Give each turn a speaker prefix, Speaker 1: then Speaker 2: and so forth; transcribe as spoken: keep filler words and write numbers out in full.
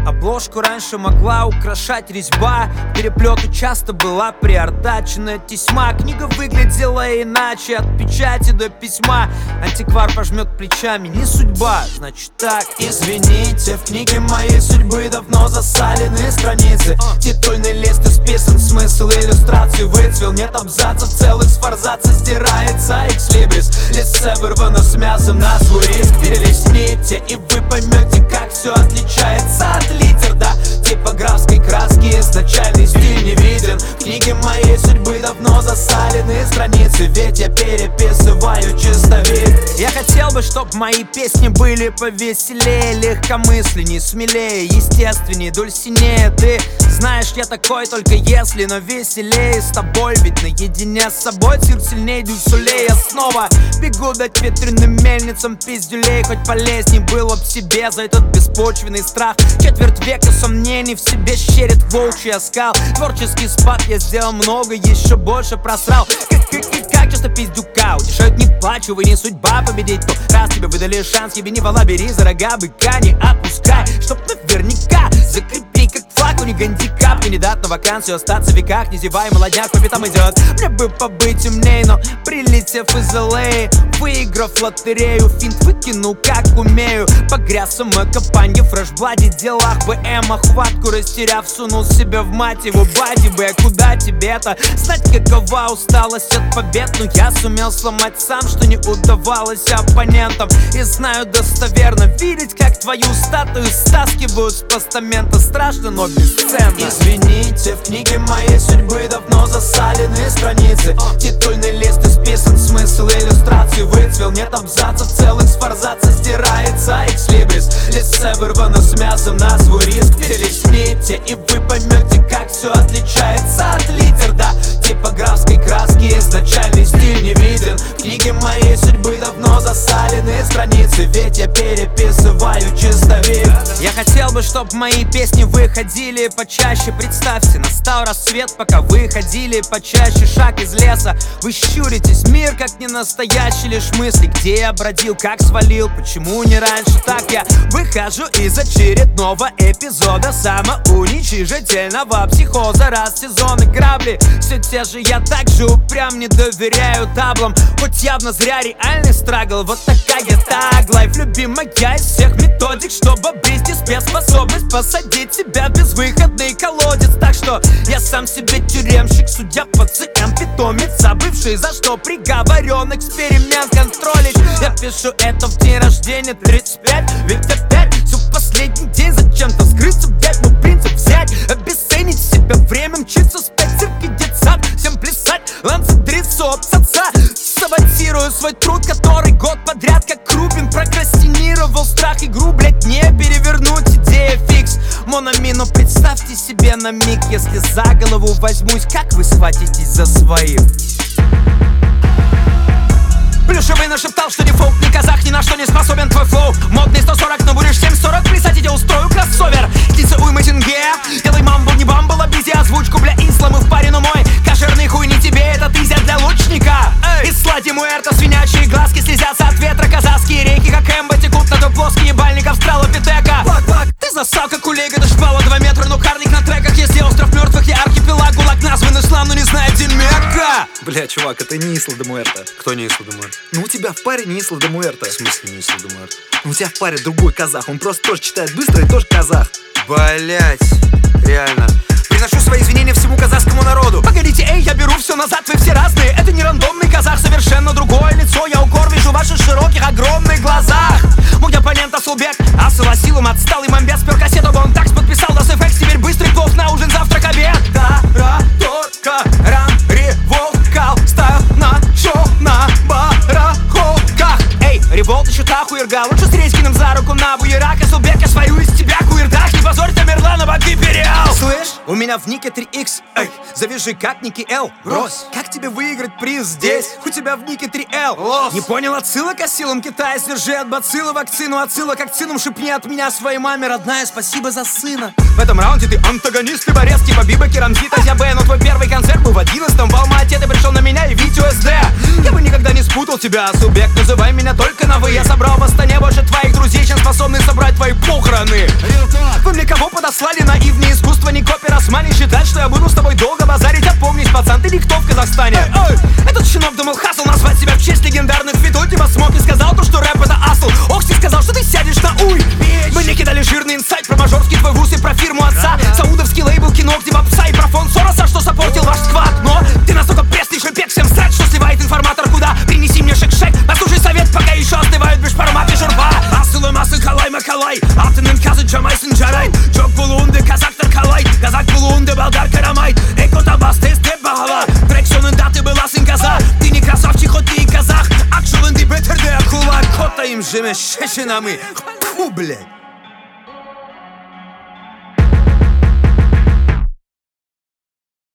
Speaker 1: Обложку раньше могла украшать резьба, переплету часто была приортачена тесьма. Книга выглядела иначе, от печати до письма. Антиквар пожмет плечами, не судьба, значит так.
Speaker 2: Извините, в книге моей судьбы давно засалены страницы. Титульный лист исписан, смысл иллюстрации выцвел. Нет абзацев целых, с форзаца стирается экслибрис. Лисце вырвано с мясом на свой риск. Перелистните, и вы поймете, как все отличается от литер, да. Типографской краски изначальный стиль не виден. В книге моей судьбы давно засалены страницы, ведь я переписываю чистовик.
Speaker 1: Я хотел бы, чтоб мои песни были повеселее, легкомысленней, смелее, естественней, дульсинее. Ты знаешь, я такой только если, но веселее с тобой. Ведь наедине с собой цирк сильней дюсулей. Я снова бегу дать ветреным мельницам пиздюлей. Хоть полезней было б себе за этот беспочвенный страх. Четверть века сомнений в себе щерит волчий оскал. Творческий спад я сделал много, еще больше просрал. Как, как, как, как часто пиздюка утешают, не плачу, вы не судьба победить. Ну, раз тебе выдали шанс, ебеневала, бери за рога быка, не отпускай. Чтоб наверняка закрепи, как флаг у негандикап. Кандидат на вакансию, остаться в веках, не зевай, молодняк по пятам идет. Мне бы побыть умней, но прилетев из эл эй, выиграв лотерею, финт выкину как умею. Погряз в самокопанье, фрешбладе, делах бэ эм, охватку растеряв, сунул себя в мать его бади бэ. Куда тебе-то знать, какова усталость от побед? Но я сумел сломать сам, что не удавалось оппонентам. И знаю достоверно, видеть, как твою статую стаскивают с постамента. Страшно, но бесценно.
Speaker 2: Извините, в книге моей судьбы давно засалены страницы. Титульный лист исписан, смысл иллюстрации выцвел. Нет абзацев целых, с форзаца стирается экслибрис. Лисце вырвано с мясом на свой риск. Перелистните, и вы поймете, как все отличается от литер, да. Типографской краски изначальный стиль не виден. В книге моей судьбы давно засалены страницы, ведь я переписываю чистовик.
Speaker 1: Я хотел бы, чтоб мои песни выходили почаще. Представьте, настал рассвет, пока вы ходили почаще. Шаг из леса, вы щуритесь, мир как не настоящий, лишь мысли. Где я бродил, как свалил, почему не раньше? Так я выхожу из очередного эпизода самоуничижительного психоза. Раз сезоны грабли, все те же, я также упрям, не доверяю таблам. Хоть явно зря реальный страгл, вот такая таглайф. Любимая из всех методик, чтобы обрести спецспособность посадить себя в безвыходный колодец. Так что я сам себе тюремщик, судья, пациент, питомец, бывший, за что приговорен эксперимент контролить. Я пишу это в день рождения тридцать пять, ведь опять все в последний день зачем-то скрыться, взять, ну принцип взять, обесценить себя, время мчится, спеццирки, детсад, всем плясать, ланцедрицу обсаться. Саботирую свой труд, который год подряд как Крупин прокрастинировал. Страх игру, блять, не перевернуть, идея фикс. Мономино, представьте себе на миг, если за голову возьмусь, как вы схватитесь за своих. Плюшевый нашептал, что ни фолк, ни казах, ни на что не способен твой флоу. Модный сто сорок, но будешь семь сорок плясать, я устрою кроссовер. Птица уйма тенге, делай мамбл, не бамбл, обизи озвучку, бля, инсла, мы в паре, но мой кошерный хуй не тебе, это тызя для лучника. Эй! Из слади муэрта свинячьи глазки слезятся от ветра, казахские реки, как эмбо, текут на то плоские бальник австралопитека. Бак-бак, ты засал, как улейка, до шпала два метра, но карлик на треках. Если остров мертвых, я архипелаг, гулаг назван ислам, но не знаю, где Мекка.
Speaker 3: Бля, чувак, это не Исла де Муэрто.
Speaker 4: Кто не Исла де Муэрто?
Speaker 3: Ну у тебя в паре не Исла де Муэрто.
Speaker 4: В смысле не Исла де Муэрто?
Speaker 3: Ну у тебя в паре другой казах, он просто тоже читает быстро и тоже казах.
Speaker 4: Блять, реально. Приношу свои извинения всему казахскому народу.
Speaker 1: Погодите, эй, я беру все назад, вы все разные. Это не рандомный казах, совершенно другое лицо. Я укор вижу в ваших широких, огромных глазах. Мой оппонент Асулбек, Асыл Асилом отсталый мамбец. Спер кассету, он так подписал Das эф икс. Теперь быстрый плов на ужин, завтрак, обед. Тараторка, ран, револкал, ставил на шоу на барахолках. Эй, револт еще та хуерга, лучше с Редькиным за руку на буерак. Асулбек, я свою из тебя хуердах. Не позорь Тамерлана, баки переал. Слышь, у меня в нике три икс, эй, завяжи как Ники Эл. Брось, как тебе выиграть приз здесь? У тебя в нике три эл. Лос. Не понял отсылок к силам Китая, свержи от бацилла вакцину. Отсылок к акцинам, шепни от меня своей маме, родная, спасибо за сына.
Speaker 4: В этом раунде ты антагонист, ты борец типа Биба, Керамзит, Азия Б. Но твой первый концерт был в одиннадцатом в Алма-Ате. Ты пришел на меня и Витю эс дэ. Я бы никогда не спутал тебя, субъект, называй меня только на вы. Я собрал в Астане больше твоих друзей, чем способны собрать твои похороны. Вы мне кого подослали? Наивное искусство, не копи, Росмани. Считать, что я буду с тобой долго базарить. Опомнись, пацан, ты никто в Казахстане. Эй, эй. Этот щенок думал хасл назвать себя в честь легендарных фиту. Типа смог и сказал то, что рэп это асл. Окси сказал, что ты сядешь на уй. Мы не кидали жирный инсайт про мажорский твой вуз и про фирму отца. Саудовский лейбл кино, где попса и про фон Сороса, что саппортил ваш сквад. Но ты настолько пресный шельпек, всем срать, что сливает информатор куда. Принеси мне шек-шек, послушай совет, пока еще остывают бешпарматы журба. Асылы масы калай макалай, алтынын казы жамайсын жарайт. Жок булуынды казактар калай, казак булуынды балдар карамайт. Экота бас тест деп бағала, трек соңында ты быласың каза. Ты не красавчик, хоть ты и казах, ақ жылынды бітірді акула. Кота им жеме шешінамы, фу, блядь.